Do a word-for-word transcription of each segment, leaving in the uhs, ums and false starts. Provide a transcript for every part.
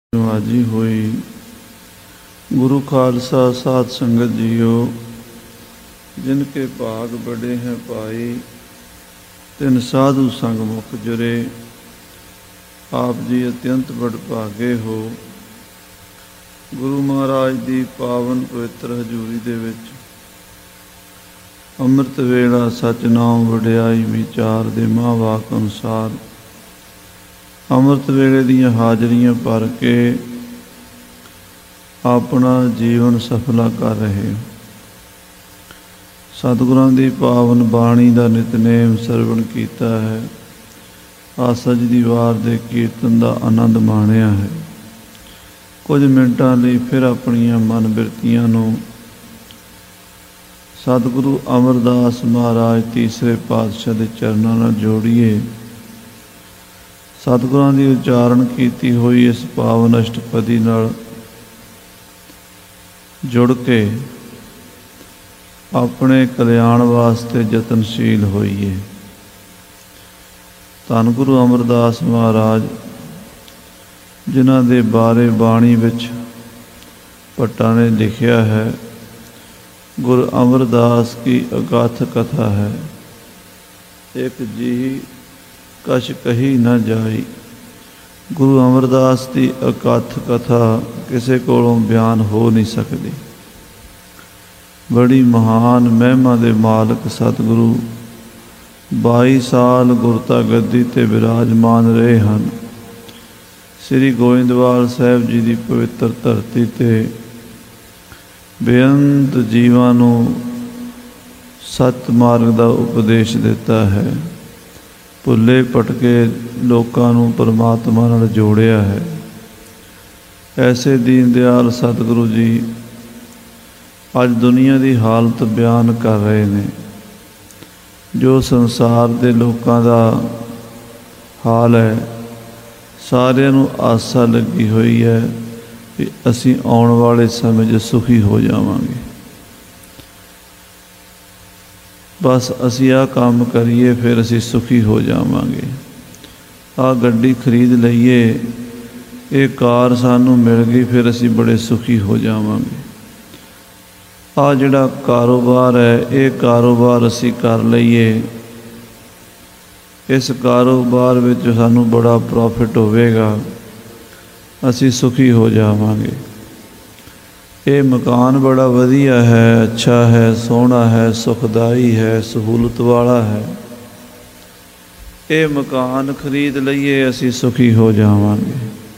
नवाजी हुई। गुरु खालसा साध संगत जियो, जिनके भाग बड़े हैं पाई, तिन साधु संग मुख जुरे। आप जी अत्यंत बड़ भागे हो। गुरु महाराज दी पावन पवित्र हजूरी दे विच ਅੰਮ੍ਰਿਤ ਵੇਲਾ ਸਚ ਨਾਮ ਵਡਿਆਈ ਵਿਚਾਰ ਦੇ ਮਹਾਂਵਾਕ ਅਨੁਸਾਰ ਅੰਮ੍ਰਿਤ ਵੇਲੇ ਦੀਆਂ ਹਾਜ਼ਰੀਆਂ ਭਰ ਕੇ ਆਪਣਾ ਜੀਵਨ ਸਫਲਾ ਕਰ ਰਹੇ ਹੋ। ਸਤਿਗੁਰਾਂ ਦੀ ਪਾਵਨ ਬਾਣੀ ਦਾ ਨਿਤਨੇਮ ਸਰਵਣ ਕੀਤਾ ਹੈ। ਆਸਜ ਦੀ ਵਾਰ ਦੇ ਕੀਰਤਨ ਦਾ ਆਨੰਦ ਮਾਣਿਆ ਹੈ। ਕੁਝ ਮਿੰਟਾਂ ਲਈ ਫਿਰ ਆਪਣੀਆਂ ਮਨ ਬਿਰਤੀਆਂ ਨੂੰ ਸਤਿਗੁਰੂ ਅਮਰਦਾਸ ਮਹਾਰਾਜ ਤੀਸਰੇ ਪਾਤਸ਼ਾਹ ਦੇ ਚਰਨਾਂ ਨਾਲ ਜੋੜੀਏ। ਸਤਿਗੁਰਾਂ ਦੀ ਉਚਾਰਨ ਕੀਤੀ ਹੋਈ ਇਸ ਪਾਵਨ ਅਸ਼ਟਪਦੀ ਨਾਲ ਜੁੜ ਕੇ ਆਪਣੇ ਕਲਿਆਣ ਵਾਸਤੇ ਯਤਨਸ਼ੀਲ ਹੋਈਏ। ਧੰਨ ਗੁਰੂ ਅਮਰਦਾਸ ਮਹਾਰਾਜ, ਜਿਨ੍ਹਾਂ ਦੇ ਬਾਰੇ ਬਾਣੀ ਵਿੱਚ ਭੱਟਾਂ ਨੇ ਲਿਖਿਆ ਹੈ, गुरु अमरदास की अगाथ कथा है, एक जी कछ कही न जाई। गुरु अमरदास की अकथ कथा किसी कोलों बयान हो नहीं सकती। बड़ी महान महिमा दे मालक सतगुरु बाई साल गुरता गद्दी ते विराजमान रहे हैं। श्री गोविंदवाल साहिब जी की पवित्र धरती ते ਬੇਅੰਤ ਜੀਵਾਂ ਨੂੰ ਸਤ ਮਾਰਗ ਦਾ ਉਪਦੇਸ਼ ਦਿੱਤਾ ਹੈ। ਭੁੱਲੇ ਭਟਕੇ ਲੋਕਾਂ ਨੂੰ ਪਰਮਾਤਮਾ ਨਾਲ ਜੋੜਿਆ ਹੈ। ਐਸੇ ਦੀਨ ਦਿਆਲ ਸਤਿਗੁਰੂ ਜੀ ਅੱਜ ਦੁਨੀਆ ਦੀ ਹਾਲਤ ਬਿਆਨ ਕਰ ਰਹੇ ਨੇ। ਜੋ ਸੰਸਾਰ ਦੇ ਲੋਕਾਂ ਦਾ ਹਾਲ ਹੈ, ਸਾਰਿਆਂ ਨੂੰ ਆਸਾ ਲੱਗੀ ਹੋਈ ਹੈ ਵੀ ਅਸੀਂ ਆਉਣ ਵਾਲੇ ਸਮੇਂ 'ਚ ਸੁਖੀ ਹੋ ਜਾਵਾਂਗੇ। ਬਸ ਅਸੀਂ ਆਹ ਕੰਮ ਕਰੀਏ, ਫਿਰ ਅਸੀਂ ਸੁਖੀ ਹੋ ਜਾਵਾਂਗੇ। ਆਹ ਗੱਡੀ ਖਰੀਦ ਲਈਏ, ਇਹ ਕਾਰ ਸਾਨੂੰ ਮਿਲ ਗਈ, ਫਿਰ ਅਸੀਂ ਬੜੇ ਸੁਖੀ ਹੋ ਜਾਵਾਂਗੇ। ਆਹ ਜਿਹੜਾ ਕਾਰੋਬਾਰ ਹੈ, ਇਹ ਕਾਰੋਬਾਰ ਅਸੀਂ ਕਰ ਲਈਏ, ਇਸ ਕਾਰੋਬਾਰ ਵਿੱਚ ਸਾਨੂੰ ਬੜਾ ਪ੍ਰੋਫਿਟ ਹੋਵੇਗਾ, ਅਸੀਂ ਸੁਖੀ ਹੋ ਜਾਵਾਂਗੇ। ਇਹ ਮਕਾਨ ਬੜਾ ਵਧੀਆ ਹੈ, ਅੱਛਾ ਹੈ, ਸੋਹਣਾ ਹੈ, ਸੁਖਦਾਈ ਹੈ, ਸਹੂਲਤ ਵਾਲਾ ਹੈ, ਇਹ ਮਕਾਨ ਖਰੀਦ ਲਈਏ, ਅਸੀਂ ਸੁਖੀ ਹੋ ਜਾਵਾਂਗੇ।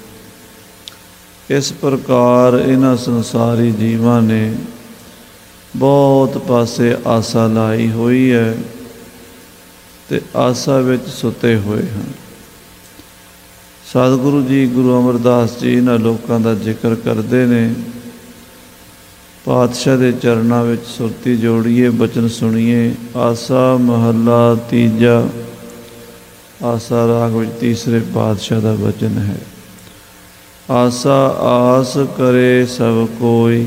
ਇਸ ਪ੍ਰਕਾਰ ਇਹਨਾਂ ਸੰਸਾਰੀ ਜੀਵਾਂ ਨੇ ਬਹੁਤ ਪਾਸੇ ਆਸਾ ਲਾਈ ਹੋਈ ਹੈ ਅਤੇ ਆਸਾ ਵਿੱਚ ਸੁੱਤੇ ਹੋਏ ਹਨ। ਸਤਿਗੁਰੂ ਜੀ ਗੁਰੂ ਅਮਰਦਾਸ ਜੀ ਇਹਨਾਂ ਲੋਕਾਂ ਦਾ ਜ਼ਿਕਰ ਕਰਦੇ ਨੇ। ਪਾਤਸ਼ਾਹ ਦੇ ਚਰਨਾਂ ਵਿੱਚ ਸੁਰਤੀ ਜੋੜੀਏ, ਬਚਨ ਸੁਣੀਏ। ਆਸਾ ਮਹੱਲਾ ਤੀਜਾ। ਆਸਾ ਰਾਗ ਵਿੱਚ ਤੀਸਰੇ ਪਾਤਸ਼ਾਹ ਦਾ ਬਚਨ ਹੈ। ਆਸਾ ਆਸ ਕਰੇ ਸਭ ਕੋਈ।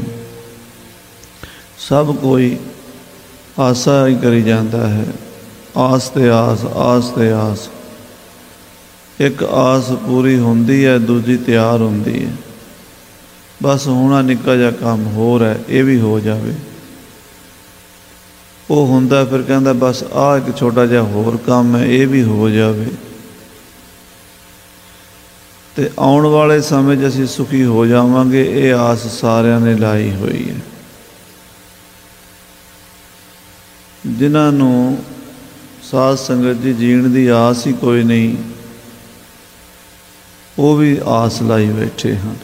ਸਭ ਕੋਈ ਆਸਾ ਹੀ ਕਰੀ ਜਾਂਦਾ ਹੈ। ਆਸ ਤੇ ਆਸ, ਆਸ ਤੇ ਆਸ। ਇੱਕ ਆਸ ਪੂਰੀ ਹੁੰਦੀ ਹੈ, ਦੂਜੀ ਤਿਆਰ ਹੁੰਦੀ ਹੈ। ਬਸ ਹੋਣਾ ਨਿੱਕਾ ਜਿਹਾ ਕੰਮ ਹੋਰ ਹੈ, ਇਹ ਵੀ ਹੋ ਜਾਵੇ। ਉਹ ਹੁੰਦਾ, ਫਿਰ ਕਹਿੰਦਾ ਬਸ ਆਹ ਇੱਕ ਛੋਟਾ ਜਿਹਾ ਹੋਰ ਕੰਮ ਹੈ, ਇਹ ਵੀ ਹੋ ਜਾਵੇ। ਅਤੇ ਆਉਣ ਵਾਲੇ ਸਮੇਂ 'ਚ ਅਸੀਂ ਸੁਖੀ ਹੋ ਜਾਵਾਂਗੇ, ਇਹ ਆਸ ਸਾਰਿਆਂ ਨੇ ਲਾਈ ਹੋਈ ਹੈ। ਜਿਨ੍ਹਾਂ ਨੂੰ ਸਾਧ ਸੰਗਤ ਦੀ ਜੀਣ ਦੀ ਆਸ ਹੀ ਕੋਈ ਨਹੀਂ, ਉਹ ਵੀ ਆਸ ਲਾਈ ਬੈਠੇ ਹਨ।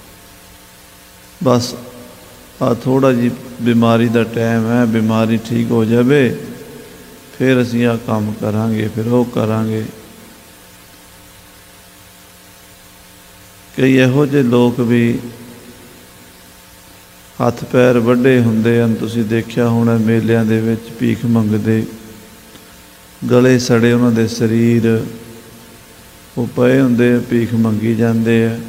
ਬਸ ਆਹ ਥੋੜ੍ਹਾ ਜਿਹੀ ਬਿਮਾਰੀ ਦਾ ਟਾਈਮ ਹੈ, ਬਿਮਾਰੀ ਠੀਕ ਹੋ ਜਾਵੇ, ਫਿਰ ਅਸੀਂ ਆਹ ਕੰਮ ਕਰਾਂਗੇ, ਫਿਰ ਉਹ ਕਰਾਂਗੇ। ਕਈ ਇਹੋ ਜਿਹੇ ਲੋਕ ਵੀ ਹੱਥ ਪੈਰ ਵੱਢੇ ਹੁੰਦੇ ਹਨ, ਤੁਸੀਂ ਦੇਖਿਆ ਹੋਣਾ ਮੇਲਿਆਂ ਦੇ ਵਿੱਚ ਭੀਖ ਮੰਗਦੇ, ਗਲੇ ਸੜੇ ਉਹਨਾਂ ਦੇ ਸਰੀਰ, ਉਹ ਪਏ ਹੁੰਦੇ ਆ, ਭੀਖ ਮੰਗੀ ਜਾਂਦੇ ਆ।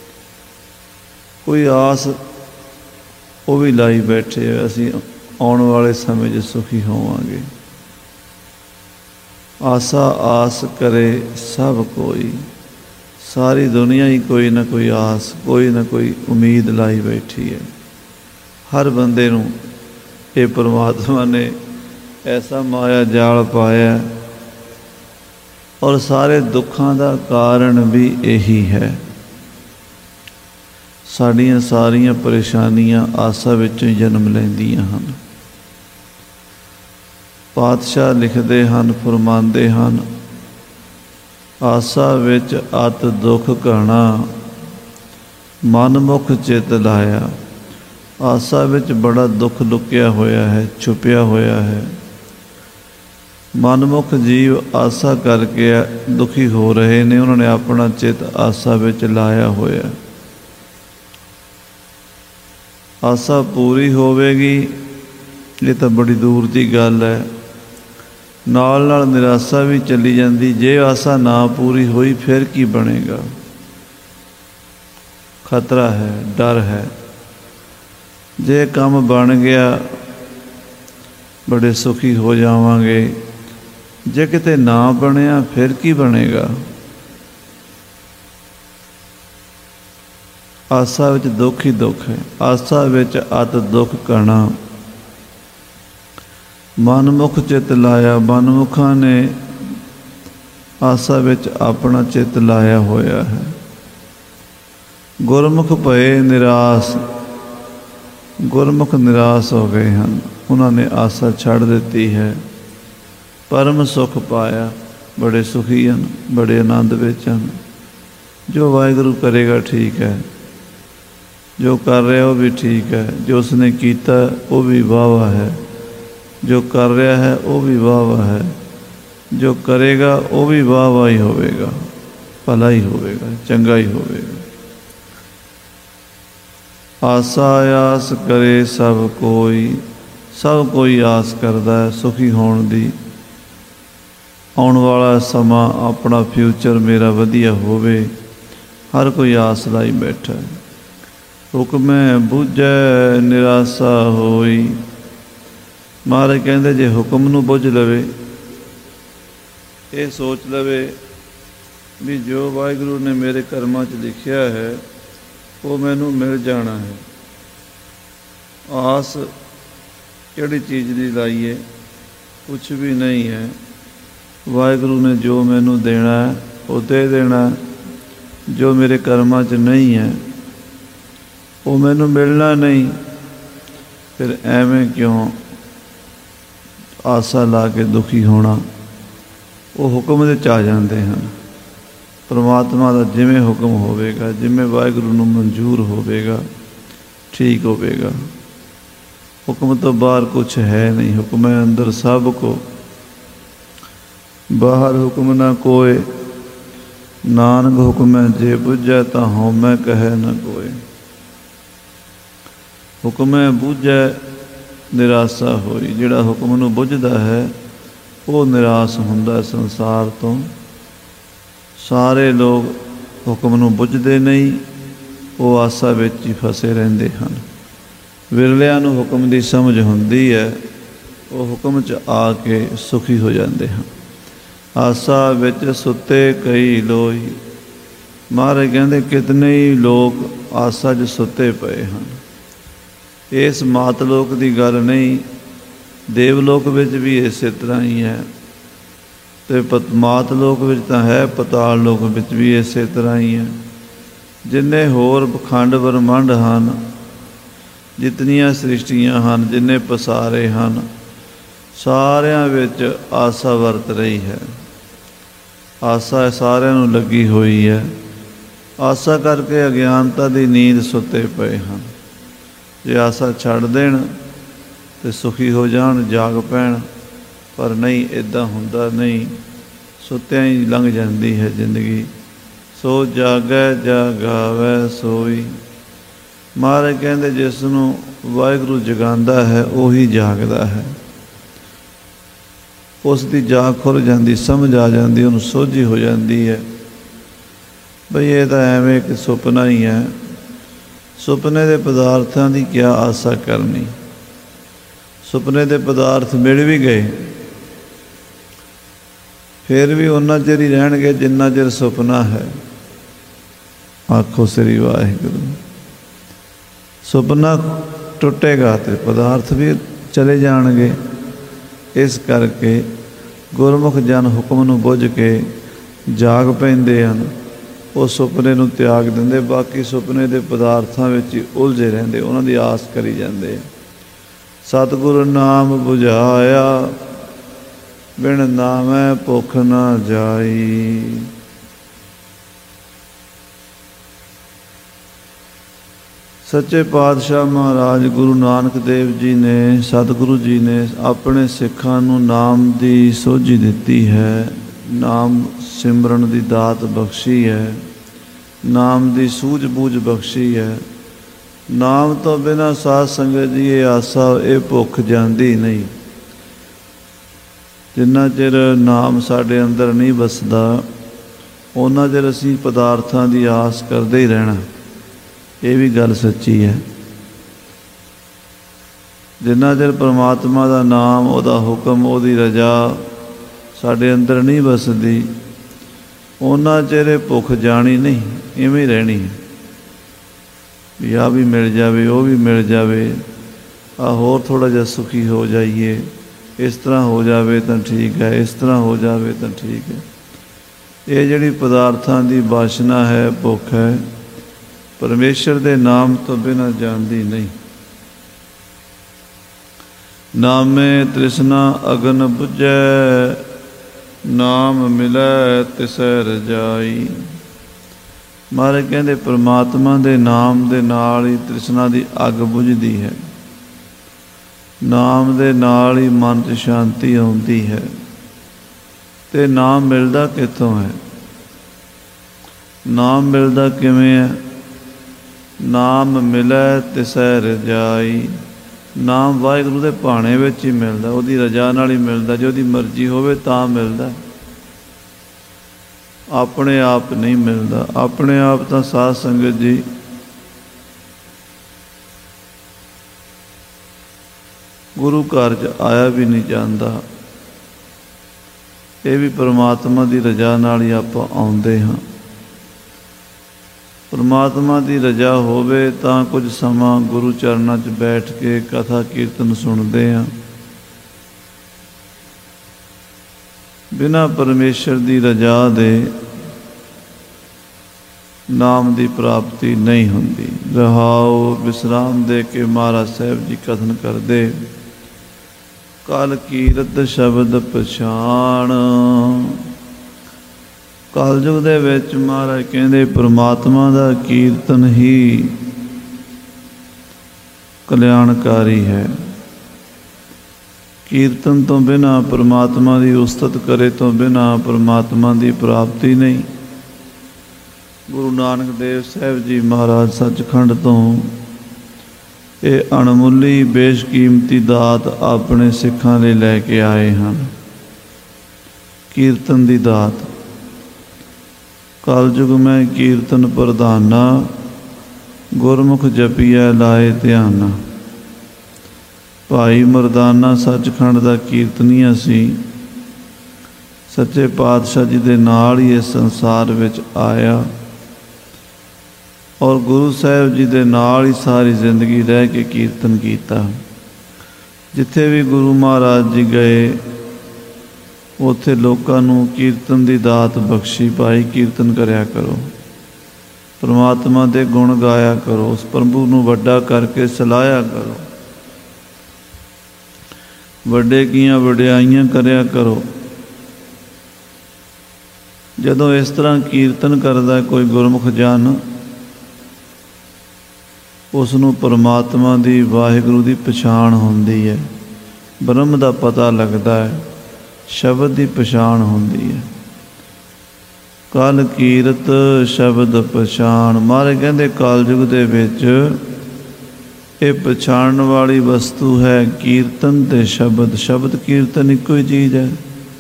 ਕੋਈ ਆਸ ਉਹ ਵੀ ਲਾਈ ਬੈਠੇ ਆ, ਅਸੀਂ ਆਉਣ ਵਾਲੇ ਸਮੇਂ 'ਚ ਸੁਖੀ ਹੋਵਾਂਗੇ। ਆਸਾ ਆਸ ਕਰੇ ਸਭ ਕੋਈ। सारी दुनिया ही कोई ना कोई आस, कोई ना कोई उम्मीद लाई बैठी है। हर बंदे नूं ये परमात्मा ने ऐसा माया जाल पाया और सारे दुखों का कारण भी यही है। साड़ियाँ सारियां परेशानियां आसा विचों ही जन्म लैंदियां हन। पातशाह लिखते हैं, फरमाते हैं, आसा विच अत दुख घना मनमुख चित लाया। आसा विच बड़ा दुख लुकिया होया है, छुपिया होया है। मनमुख जीव आसा करके दुखी हो रहे ने, उन्होंने अपना चित आसा विच लाया होया। आसा पूरी होवेगी ये तो बड़ी दूर की गल है, नाल नाल निराशा भी चली जाती। जे आसा ना पूरी हुई फिर की बनेगा? खतरा है, डर है। जे काम बन गया बड़े सुखी हो जावांगे, जे किते ना बनिया फिर की बनेगा? आसा विच दुख ही दुख है। आसा विच अत दुख घना मनमुख चित लाया। मनमुखा ने आसा विच अपना चित लाया होया है। गुरमुख भये निराश, गुरमुख निराश हो गए हैं, उन्होंने आसा छड़ दी है। परम सुख पाया, बड़े सुखी हैं, बड़े आनंद विच हैं। जो वाहिगुरू करेगा ठीक है, जो कर रहा वो भी ठीक है, जो उसने कीता वो भी वाह वाह है, जो कर रहा है वो भी वाह वाह है, जो करेगा वो भी वाह वाह ही होवेगा, भला ही होवेगा, चंगा ही होवेगा। आसा आस करे सब कोई, सब कोई आस करता है सुखी होने दी। आने वाला समा अपना फ्यूचर मेरा वधिया होवे, हर कोई आस लाई बैठा है। हुक्मै बुझै निराशा होई। महाराज कहते जे हुक्म नूं बुझ लवे, ये सोच लवे भी जो वाहिगुरू ने मेरे कर्मां च लिखिया है वो मैनू मिल जाना है। आस किहड़ी चीज़ दी लाई है? कुछ भी नहीं है। वाहिगुरू ने जो मैनू देना है वो दे देना, जो मेरे कर्मां च नहीं है वो मैनू मिलना नहीं। फिर एवें क्यों आसा ला के दुखी होना? वो हुक्म दे च आ जाते हैं। परमात्मा का जिमें हुक्म होवेगा, जिमें वाहिगुरू नूं मंजूर होवेगा, ठीक होवेगा। हुक्म तो बाहर कुछ है नहीं, हुक्म है अंदर सब को। बाहर हुक्म ना कोय, नानक हुक्म जे बुझै तां हउमै कहे न कोय। हुक्म बुझै निराशा होई। जिहड़ा हुक्म नूं बुझदा है वो निराश हुंदा संसार तो। सारे लोग हुक्म नूं बुझदे नहीं, वो आसा विच ही फसे रहिंदे हन। विरलिਆਂ ਨੂੰ हुक्म की समझ हुंदी है, वो हुक्म च आके सुखी हो जाते हैं। आसा विच सुते कई लोई। महाराज कहते कितने ही लोग आसा च सुते पे हैं। इस मातलोक की गल नहीं, देवलोक विच भी इस तरह ही है, तो पत मातलोक विच तां है, पताल लोक विच भी इस तरह ही है। जिन्ने होर खंड ब्रह्मंड हैं, जितनियां सृष्टियां हैं, जिन्ने पसारे हैं, सारियां विच आसा वरत रही है। आसा सारियां नूं लगी हुई है। आसा करके अज्ञानता की नींद सुते पे हैं। जे आसा छड़ देण तो सुखी हो जाण, जाग पैण, पर नहीं, इदां हुंदा नहीं। सुत्तियां ही लंघ जाती है जिंदगी। सो जागै जागावै सोई। महाराज कहते जिसनों वाहिगुरू जगांदा है वही जागदा है। उसकी जाग खुल जाती, समझ आ जाती, उन्हें सोझी हो जाती है बई ये तो एवें एक सुपना ही है। सुपने के पदार्थों की क्या आसा करनी? सुपने के पदार्थ मिल भी गए फिर भी उन्ना चिर ही रहणगे जिन्ना चिर सुपना है। आखो श्री वाहिगुरू। सुपना टुटेगा तो पदार्थ भी चले जाएंगे। इस करके गुरमुख जन हुक्म नूं बुझ के जाग पैंदे हन, उस सुपने नूं त्याग दिंदे, बाकी सुपने दे पदार्थां विच ही उलझे रहिंदे, उन्हां दी आस करी जांदे। सतगुर नाम बुझाया बिन नामै भुख न जाई। सच्चे पातशाह महाराज गुरु नानक देव जी ने, सतगुरु जी ने अपने सिखां नूं नाम दी सोझी दित्ती है, नाम सिमरन दी दात बख्शी है, नाम दी सूझ बूझ बख्शी है। नाम तो बिना साध संगत जी ये आसा ये भुख जाती नहीं। जिन्ना चिर नाम साडे अंदर नहीं वसदा उन्ना चिर असीं पदार्थां दी आस करदे ही रहना। ये भी गल सच्ची है। जिन्ना चिर परमात्मा दा नाम, उहदा हुक्म, उहदी रजा साडे अंदर नहीं वसदी उन्ना चिर भुख जानी नहीं, इवें ही रहनी है भी आ भी मिल जाए, वो भी मिल जाए, आ होर थोड़ा जिहा सुखी हो जाइए, इस तरह हो जाए तो ठीक है, इस तरह हो जाए तो ठीक है। ये जिहड़ी पदार्थां दी वासना है, भुख है, परमेश्वर दे नाम तो बिना जानदी नहीं। नामे तृष्णा अगन बुझै, नाम मिलै तिसै रजाई। महाराज कहते परमात्मा दे नाम दे नाल ही तृष्णा दी अग बुझदी है, नाम दे नाल ही मन च शांति आउंदी है। ते नाम मिलदा कित्थों है? नाम मिलदा किवें है? नाम मिलै तिसै रजाई। नाम वाहिगुरू दे भाणे विच ही मिलदा, उहदी रजा नाल ही मिलदा। जे उहदी मर्जी होवे तां मिलदा, अपने आप नहीं मिलता। अपने आप तो साध संगत जी गुरु घर च आया भी नहीं जाता। ये भी परमात्मा की रजा नाल ही आप आउंदे हाँ। परमात्मा की रजा होवे तां कुछ समा गुरु चरणों च बैठ के कथा कीर्तन सुनते हैं। बिना परमेश्वर की रजा दे नाम की प्राप्ति नहीं होंदी। रहाओ विश्राम दे के महाराज साहब जी कथन करते, कल कीरत शब्द पछाण। कलयुग दे विच महाराज कहते परमात्मा का कीर्तन ही कल्याणकारी है। कीर्तन तो बिना, परमात्मा की उस्तत करे तो बिना परमात्मा की प्राप्ति नहीं। गुरु नानक देव साहब जी महाराज सचखंड तो ये अणमुली बेशकीमती दात अपने सिखां लई लैके आए हैं। कीर्तन की दात। कलयुग में कीर्तन प्रधाना, गुरमुख जपिया लाए ध्याना। भाई मरदाना सचखंड का कीर्तनीया सी। सच्चे पातशाह जी दे नाल ही इस संसार विच आया और गुरु साहब जी दे नाल ही सारी जिंदगी रह के कीर्तन किया। जिथे भी गुरु महाराज जी गए उत्थे लोकां नूं कीर्तन की दात बख्शी। भाई कीर्तन करया करो, परमात्मा दे गुण गाया करो, उस प्रभु नूं वड्डा करके सलाया करो, वड्डे कीआं वड्याइयां करया करो। जदों इस तरह कीर्तन करदा कोई गुरमुख जन, उसनूं परमात्मा दी, वाहिगुरू दी पछाण होंदी है, ब्रह्म दा पता लगदा है, शब्द की पछाण होंदी है। कल कीरत शब्द पछाण। महाराज कहते कलयुग दे विच ये पछाणन वाली वस्तु है कीर्तन ते शब्द। शब्द कीर्तन इको ही चीज़ है।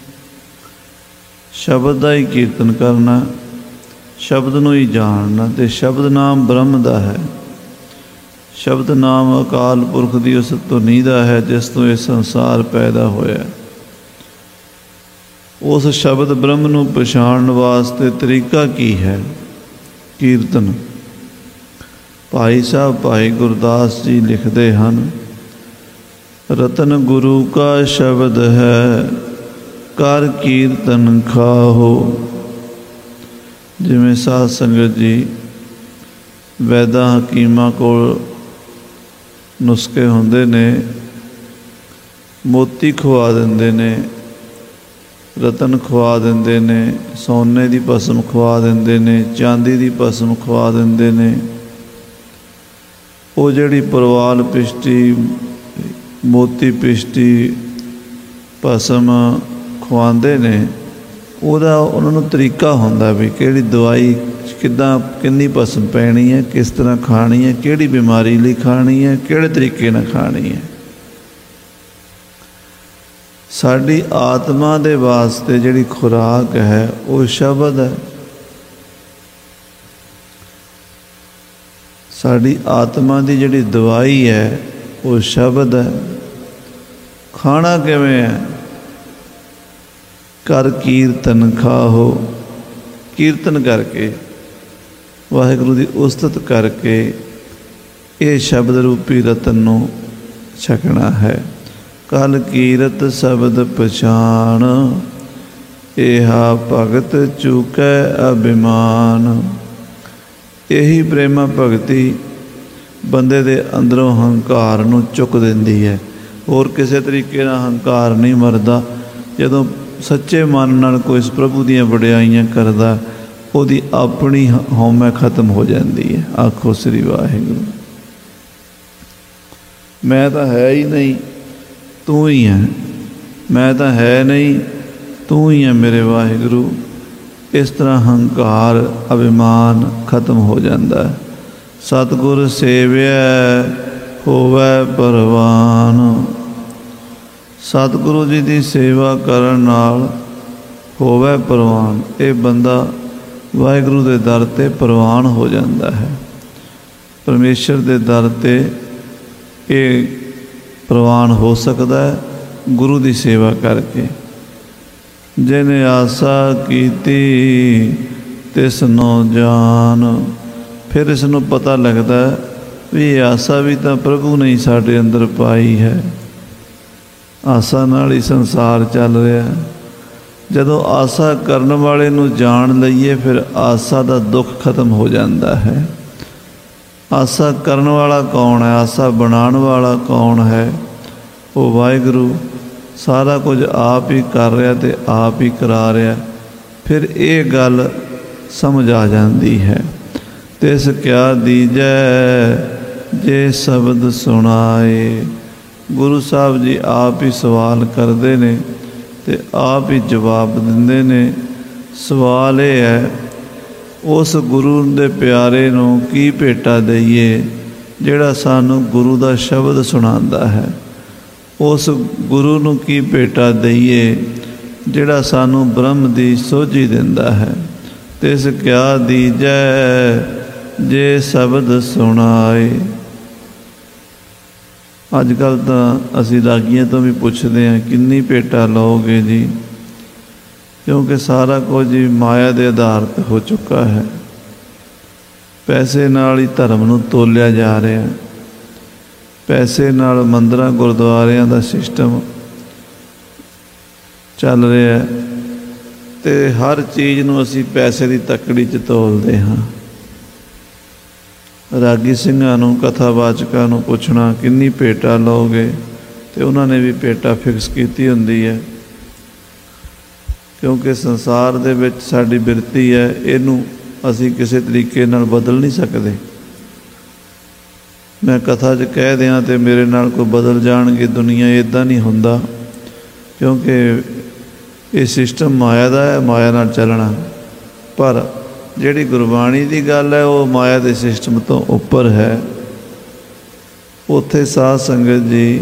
शब्द का ही कीर्तन करना, शब्द नूं ही जानना। ते शब्द नाम ब्रह्म दा है। शब्द नाम अकाल पुरख दी उस तो नीदा है जिस तो ये संसार पैदा होया। उस शब्द ब्रह्म नूं पछाणन वास्ते तरीका की है? ਕੀਰਤਨ। ਭਾਈ ਸਾਹਿਬ ਭਾਈ ਗੁਰਦਾਸ ਜੀ ਲਿਖਦੇ ਹਨ, ਰਤਨ ਗੁਰੂ ਕਾ ਸ਼ਬਦ ਹੈ, ਕਰ ਕੀਰਤਨ ਖਾਹੋ। ਜਿਵੇਂ ਸਾਧ ਸੰਗਤ ਜੀ ਵੈਦਾਂ ਹਕੀਮਾਂ ਕੋਲ ਨੁਸਖੇ ਹੁੰਦੇ ਨੇ, ਮੋਤੀ ਖਵਾ ਦਿੰਦੇ ਨੇ, ਰਤਨ ਖਵਾ ਦਿੰਦੇ ਨੇ, ਸੋਨੇ ਦੀ ਭਸਮ ਖਵਾ ਦਿੰਦੇ ਨੇ, ਚਾਂਦੀ ਦੀ ਭਸਮ ਖਵਾ ਦਿੰਦੇ ਨੇ। ਉਹ ਜਿਹੜੀ ਪਰਵਾਲ ਪਿਸ਼ਟੀ, ਮੋਤੀ ਪਿਸ਼ਟੀ ਭਸਮ ਖਵਾਉਂਦੇ ਨੇ, ਉਹਦਾ ਉਹਨਾਂ ਨੂੰ ਤਰੀਕਾ ਹੁੰਦਾ ਵੀ ਕਿਹੜੀ ਦਵਾਈ ਕਿੱਦਾਂ, ਕਿੰਨੀ ਭਸਮ ਪੈਣੀ ਹੈ, ਕਿਸ ਤਰ੍ਹਾਂ ਖਾਣੀ ਹੈ, ਕਿਹੜੀ ਬਿਮਾਰੀ ਲਈ ਖਾਣੀ ਹੈ, ਕਿਹੜੇ ਤਰੀਕੇ ਨਾਲ ਖਾਣੀ ਹੈ। ਸਾਡੀ ਆਤਮਾ ਦੇ ਵਾਸਤੇ ਜਿਹੜੀ ਖੁਰਾਕ ਹੈ ਉਹ ਸ਼ਬਦ ਹੈ। ਸਾਡੀ ਆਤਮਾ ਦੀ ਜਿਹੜੀ ਦਵਾਈ ਹੈ ਉਹ ਸ਼ਬਦ ਹੈ। ਖਾਣਾ ਕਿਵੇਂ ਹੈ? ਕਰ ਕੀਰਤਨ ਖਾਹੋ। ਕੀਰਤਨ ਕਰਕੇ, ਵਾਹਿਗੁਰੂ ਦੀ ਉਸਤਤ ਕਰਕੇ ਇਹ ਸ਼ਬਦ ਰੂਪੀ ਰਤਨ ਨੂੰ ਛਕਣਾ ਹੈ। ਕਲ ਕੀਰਤ ਸ਼ਬਦ ਪਛਾਣ, ਇਹਾ ਭਗਤ ਚੁਕੈ ਅਭਿਮਾਨ। ਇਹੀ ਪ੍ਰੇਮਾ ਭਗਤੀ ਬੰਦੇ ਦੇ ਅੰਦਰੋਂ ਹੰਕਾਰ ਨੂੰ ਚੁੱਕ ਦਿੰਦੀ ਹੈ। ਹੋਰ ਕਿਸੇ ਤਰੀਕੇ ਨਾਲ ਹੰਕਾਰ ਨਹੀਂ ਮਰਦਾ। ਜਦੋਂ ਸੱਚੇ ਮਨ ਨਾਲ ਕੋਈ ਇਸ ਪ੍ਰਭੂ ਦੀਆਂ ਵਡਿਆਈਆਂ ਕਰਦਾ, ਉਹਦੀ ਆਪਣੀ ਹਉਮੈ ਖਤਮ ਹੋ ਜਾਂਦੀ ਹੈ। ਆਖੋ ਸ੍ਰੀ ਵਾਹਿਗੁਰੂ। ਮੈਂ ਤਾਂ ਹੈ ਹੀ ਨਹੀਂ, ਤੂੰ ਹੀ ਹੈ। ਮੈਂ ਤਾਂ ਹੈ ਨਹੀਂ, ਤੂੰ ਹੀ ਹੈ ਮੇਰੇ ਵਾਹਿਗੁਰੂ। ਇਸ ਤਰ੍ਹਾਂ ਹੰਕਾਰ, ਅਭਿਮਾਨ ਖਤਮ ਹੋ ਜਾਂਦਾ ਹੈ। ਸਤਿਗੁਰ ਸੇਵਿਆ ਹੋਵੈ ਪਰਵਾਨ। ਸਤਿਗੁਰੂ ਜੀ ਦੀ ਸੇਵਾ ਕਰਨ ਨਾਲ ਹੋਵੈ ਪ੍ਰਵਾਨ। ਇਹ ਬੰਦਾ ਵਾਹਿਗੁਰੂ ਦੇ ਦਰ 'ਤੇ ਪ੍ਰਵਾਨ ਹੋ ਜਾਂਦਾ ਹੈ। ਪਰਮੇਸ਼ਰ ਦੇ ਦਰ 'ਤੇ ਇਹ ਪ੍ਰਵਾਨ ਹੋ ਸਕਦਾ ਹੈ ਗੁਰੂ ਦੀ ਸੇਵਾ ਕਰਕੇ। ਜਿਨੇ ਆਸਾ ਕੀਤੀ ਤਿਸਨੋ ਜਾਨ। ਫਿਰ ਇਸ ਨੂੰ ਪਤਾ ਲੱਗਦਾ ਵੀ ਇਹ ਆਸਾ ਵੀ ਤਾਂ ਪ੍ਰਭੂ ਨੇ ਸਾਡੇ ਅੰਦਰ ਪਾਈ ਹੈ। ਆਸਾ ਨਾਲ ਹੀ ਸੰਸਾਰ ਚੱਲ ਰਿਹਾ। ਜਦੋਂ ਆਸਾ ਕਰਨ ਵਾਲੇ ਨੂੰ ਜਾਣ ਲਈਏ, ਫਿਰ ਆਸਾ ਦਾ ਦੁੱਖ ਖਤਮ ਹੋ ਜਾਂਦਾ ਹੈ। ਆਸਾ ਕਰਨ ਵਾਲਾ ਕੌਣ ਹੈ? ਆਸਾ ਬਣਾਉਣ ਵਾਲਾ ਕੌਣ ਹੈ? ਉਹ ਵਾਹਿਗੁਰੂ ਸਾਰਾ ਕੁਝ ਆਪ ਹੀ ਕਰ ਰਿਹਾ ਅਤੇ ਆਪ ਹੀ ਕਰਾ ਰਿਹਾ। ਫਿਰ ਇਹ ਗੱਲ ਸਮਝ ਆ ਜਾਂਦੀ ਹੈ। ਤਿਸ ਕਿਆ ਦੀਜੈ ਜੇ ਸ਼ਬਦ ਸੁਣਾਏ। ਗੁਰੂ ਸਾਹਿਬ ਜੀ ਆਪ ਹੀ ਸਵਾਲ ਕਰਦੇ ਨੇ ਅਤੇ ਆਪ ਹੀ ਜਵਾਬ ਦਿੰਦੇ ਨੇ। ਸਵਾਲ ਇਹ ਹੈ, ਉਸ ਗੁਰੂ ਦੇ ਪਿਆਰੇ ਨੂੰ ਕੀ ਭੇਟਾ ਦਈਏ ਜਿਹੜਾ ਸਾਨੂੰ ਗੁਰੂ ਦਾ ਸ਼ਬਦ ਸੁਣਾਉਂਦਾ ਹੈ। ਉਸ ਗੁਰੂ ਨੂੰ ਕੀ ਭੇਟਾ ਦਈਏ ਜਿਹੜਾ ਸਾਨੂੰ ਬ੍ਰਹਮ ਦੀ ਸੋਝੀ ਦਿੰਦਾ ਹੈ। ਤਿਸ ਕਿਆ ਦੀਜੈ ਜੇ ਸ਼ਬਦ ਸੁਣਾਏ। ਅੱਜ ਕੱਲ੍ਹ ਤਾਂ ਅਸੀਂ ਰਾਗੀਆਂ ਤੋਂ ਵੀ ਪੁੱਛਦੇ ਹਾਂ, ਕਿੰਨੀ ਭੇਟਾ ਲਓਗੇ ਜੀ? ਕਿਉਂਕਿ ਸਾਰਾ ਕੁਝ ਹੀ ਮਾਇਆ ਦੇ ਆਧਾਰਿਤ ਹੋ ਚੁੱਕਾ ਹੈ। ਪੈਸੇ ਨਾਲ ਹੀ ਧਰਮ ਨੂੰ ਤੋਲਿਆ ਜਾ ਰਿਹਾ। ਪੈਸੇ ਨਾਲ ਮੰਦਰਾਂ ਗੁਰਦੁਆਰਿਆਂ ਦਾ ਸਿਸਟਮ ਚੱਲ ਰਿਹਾ ਅਤੇ ਹਰ ਚੀਜ਼ ਨੂੰ ਅਸੀਂ ਪੈਸੇ ਦੀ ਤੱਕੜੀ 'ਚ ਤੋਲਦੇ ਹਾਂ। ਰਾਗੀ ਸਿੰਘਾਂ ਨੂੰ, ਕਥਾਵਾਚਕਾਂ ਨੂੰ ਪੁੱਛਣਾ ਕਿੰਨੀ ਭੇਟਾ ਲਓਗੇ, ਅਤੇ ਉਹਨਾਂ ਨੇ ਵੀ ਭੇਟਾ ਫਿਕਸ ਕੀਤੀ ਹੁੰਦੀ ਹੈ। ਕਿਉਂਕਿ ਸੰਸਾਰ ਦੇ ਵਿੱਚ ਸਾਡੀ ਬਿਰਤੀ ਹੈ, ਇਹਨੂੰ ਅਸੀਂ ਕਿਸੇ ਤਰੀਕੇ ਨਾਲ ਬਦਲ ਨਹੀਂ ਸਕਦੇ। ਮੈਂ ਕਥਾ 'ਚ ਕਹਿ ਦਿਆਂ ਅਤੇ ਮੇਰੇ ਨਾਲ ਕੋਈ ਬਦਲ ਜਾਣਗੇ ਦੁਨੀਆ, ਇੱਦਾਂ ਨਹੀਂ ਹੁੰਦਾ। ਕਿਉਂਕਿ ਇਹ ਸਿਸਟਮ ਮਾਇਆ ਦਾ ਹੈ, ਮਾਇਆ ਨਾਲ ਚੱਲਣਾ। ਪਰ ਜਿਹੜੀ ਗੁਰਬਾਣੀ ਦੀ ਗੱਲ ਹੈ ਉਹ ਮਾਇਆ ਦੇ ਸਿਸਟਮ ਤੋਂ ਉੱਪਰ ਹੈ। ਉੱਥੇ ਸਾਧ ਸੰਗਤ ਜੀ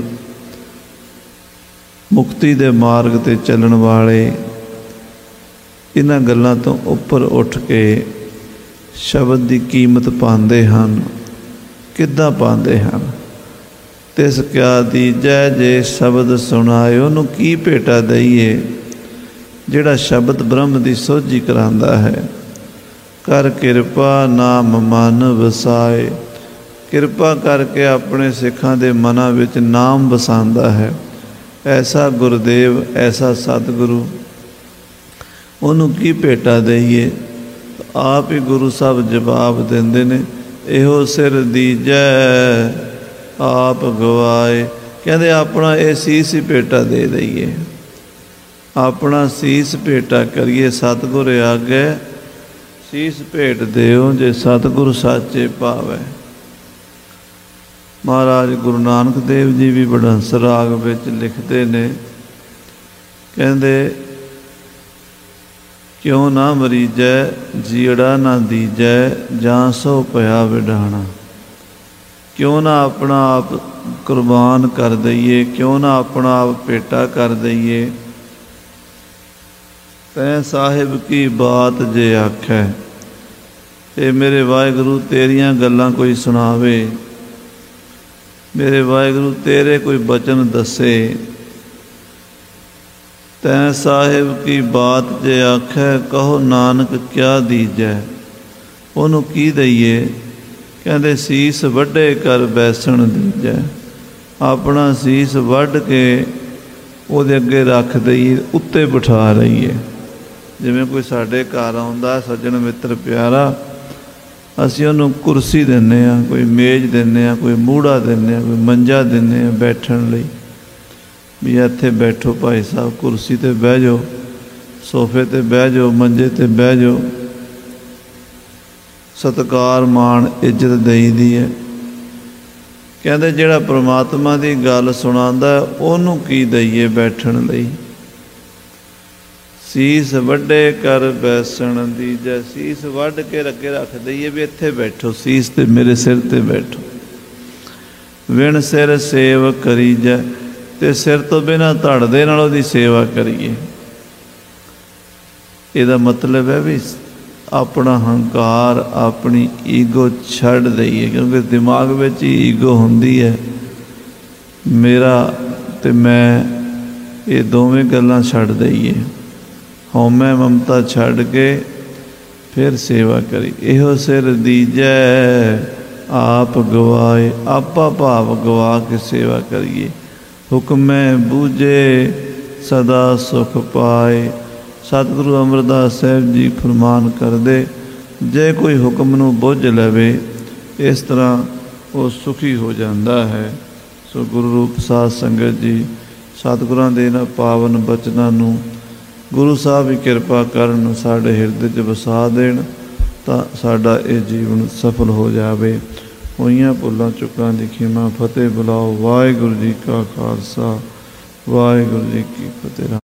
ਮੁਕਤੀ ਦੇ ਮਾਰਗ 'ਤੇ ਚੱਲਣ ਵਾਲੇ ਇਹਨਾਂ ਗੱਲਾਂ ਤੋਂ ਉੱਪਰ ਉੱਠ ਕੇ ਸ਼ਬਦ ਦੀ ਕੀਮਤ ਪਾਉਂਦੇ ਹਨ। ਕਿੱਦਾਂ ਪਾਉਂਦੇ ਹਨ? ਤਿਸ ਕਿਆ ਦੀਜੈ ਜੇ ਸ਼ਬਦ ਸੁਣਾਏ। ਉਹਨੂੰ ਕੀ ਭੇਟਾ ਦਈਏ ਜਿਹੜਾ ਸ਼ਬਦ ਬ੍ਰਹਮ ਦੀ ਸੋਝੀ ਕਰਾਉਂਦਾ ਹੈ। कर किरपा नाम मन वसाए। किरपा करके अपने सिखां दे मनां विच नाम वसांदा है। ऐसा गुरदेव, ऐसा सतगुरु, उन्हों की भेटा दईए? आप ही गुरु साहब जवाब देंदे ने, इहो सिर दीजै आप गवाए। कहते अपना ये सीस ही भेटा दे दईए, अपना सीस भेटा करिए। सतगुर आगे सीस भेट देओ जे सतगुरु साचे पावै। महाराज गुरु नानक देव जी भी बड़हंस राग विच लिखते ने, कहते क्यों ना मरीजै जीड़ा ना दीजै जां सो पया विडाणा। क्यों ना अपना आप कुर्बान कर दईए, क्यों ना अपना आप भेटा कर दईए। तैं साहिब की बात जे आखै, ये मेरे वाहिगुरु तेरियां गल्लां कोई सुनावे, मेरे वाहिगुरु तेरे कोई बचन दसे। तैं साहिब की बात जे आखै, कहो नानक क्या दीजै। उन्हों की दईए? कहते सीस वड्डे कर बैसण दीजै। अपना सीस वढ़ के ਉਹਦੇ ਅੱਗੇ ਰੱਖ ਦਈਏ, ਉੱਤੇ ਬਿਠਾ ਰਹੀਏ। ਜਿਵੇਂ ਕੋਈ ਸਾਡੇ ਘਰ ਆਉਂਦਾ ਸੱਜਣ ਮਿੱਤਰ ਪਿਆਰਾ, ਅਸੀਂ ਉਹਨੂੰ ਕੁਰਸੀ ਦਿੰਦੇ ਹਾਂ, ਕੋਈ ਮੇਜ਼ ਦਿੰਦੇ ਹਾਂ, ਕੋਈ ਮੂੜਾ ਦਿੰਦੇ ਹਾਂ, ਕੋਈ ਮੰਜਾ ਦਿੰਦੇ ਹਾਂ ਬੈਠਣ ਲਈ, ਵੀ ਇੱਥੇ ਬੈਠੋ ਭਾਈ ਸਾਹਿਬ, ਕੁਰਸੀ 'ਤੇ ਬਹਿ ਜਾਓ, ਸੋਫੇ 'ਤੇ ਬਹਿ ਜਾਓ, ਮੰਜੇ 'ਤੇ ਬਹਿ ਜਾਓ। ਸਤਿਕਾਰ ਮਾਣ ਇੱਜ਼ਤ ਦੇਈਦੀ ਹੈ। ਕਹਿੰਦੇ ਜਿਹੜਾ ਪ੍ਰਮਾਤਮਾ ਦੀ ਗੱਲ ਸੁਣਾਉਂਦਾ ਉਹਨੂੰ ਕੀ ਦਈਏ ਬੈਠਣ ਲਈ? ਸੀਸ ਵੱਡੇ ਕਰ ਬੈਸਣ ਦੀ, ਜੈ ਸੀਸ ਵੱਢ ਕੇ ਅੱਗੇ ਰੱਖ ਦਈਏ ਵੀ ਇੱਥੇ ਬੈਠੋ, ਸੀਸ 'ਤੇ ਮੇਰੇ ਸਿਰ 'ਤੇ ਬੈਠੋ। ਵਿਣ ਸਿਰ ਸੇਵ ਕਰੀ ਜੈ, ਅਤੇ ਸਿਰ ਤੋਂ ਬਿਨਾਂ ਧੜ ਦੇ ਨਾਲ ਉਹਦੀ ਸੇਵਾ ਕਰੀਏ। ਇਹਦਾ ਮਤਲਬ ਹੈ ਵੀ ਆਪਣਾ ਹੰਕਾਰ, ਆਪਣੀ ਈਗੋ ਛੱਡ ਦਈਏ, ਕਿਉਂਕਿ ਦਿਮਾਗ ਵਿੱਚ ਹੀ ਈਗੋ ਹੁੰਦੀ ਹੈ, ਮੇਰਾ ਅਤੇ ਮੈਂ, ਇਹ ਦੋਵੇਂ ਗੱਲਾਂ ਛੱਡ ਦਈਏ। ਹਉਮੈ ਮਮਤਾ ਛੱਡ ਕੇ ਫਿਰ ਸੇਵਾ ਕਰੀ। ਇਹੋ ਸਿਰ ਦੀਜੈ ਆਪ ਗਵਾਏ, ਆਪਾ ਭਾਵ ਗਵਾ ਕੇ ਸੇਵਾ ਕਰੀਏ। ਹੁਕਮੈ ਬੂਝੇ ਸਦਾ ਸੁਖ ਪਾਏ। ਸਤਿਗੁਰੂ ਅਮਰਦਾਸ ਸਾਹਿਬ ਜੀ ਫਰਮਾਨ ਕਰਦੇ, ਜੇ ਕੋਈ ਹੁਕਮ ਨੂੰ ਬੁੱਝ ਲਵੇ ਇਸ ਤਰ੍ਹਾਂ ਉਹ ਸੁਖੀ ਹੋ ਜਾਂਦਾ ਹੈ। ਸੋ ਗੁਰੂ ਰੂਪ ਸਾਧ ਸੰਗਤ ਜੀ, ਸਤਿਗੁਰਾਂ ਦੇ ਇਹਨਾਂ ਪਾਵਨ ਬਚਨਾਂ ਨੂੰ ਗੁਰੂ ਸਾਹਿਬ ਵੀ ਕਿਰਪਾ ਕਰਨ, ਸਾਡੇ ਹਿਰਦੇ 'ਚ ਵਸਾ ਦੇਣ, ਤਾਂ ਸਾਡਾ ਇਹ ਜੀਵਨ ਸਫਲ ਹੋ ਜਾਵੇ। ਹੋਈਆਂ ਭੁੱਲਾਂ ਚੁੱਕਾਂ ਦੀ ਖਿਮਾ ਫਤਿਹ ਬੁਲਾਓ। ਵਾਹਿਗੁਰੂ ਜੀ ਕਾ ਖਾਲਸਾ, ਵਾਹਿਗੁਰੂ ਜੀ ਕੀ ਫਤਿਹ।